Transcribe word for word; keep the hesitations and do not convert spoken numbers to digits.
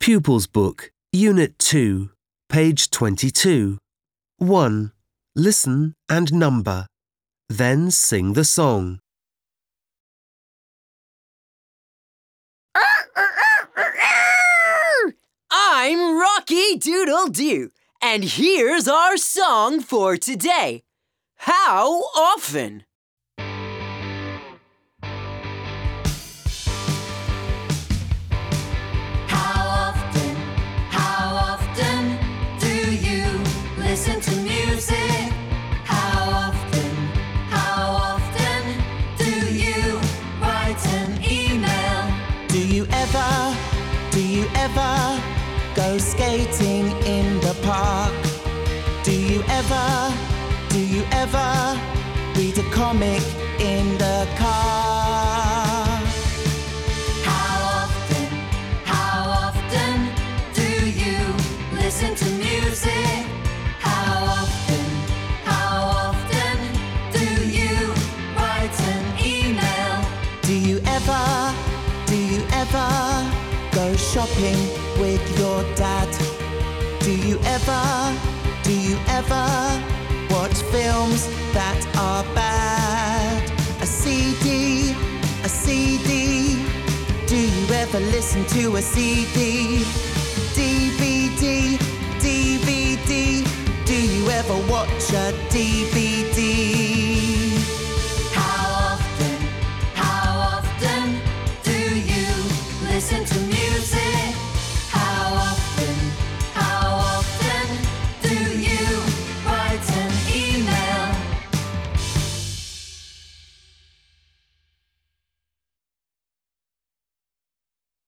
Pupils Book, Unit two, page twenty-two. one. Listen and number. Then sing the song. I'm Rocky Doodle Doo, and here's our song for today. How often? How often, how often do you listen to music? How often, how often do you write an email? Do you ever, do you ever go skating in the park? Do you ever, do you ever read a comic in the car? How often, how often do you listen to music? How often, how often do you write an email? Do you ever, do you ever go shopping with your dad? Do you ever, do you ever watch films that are bad? A C D, a C D. Do you ever listen to a C D? D V D, D V D. Do you ever watch a D V D?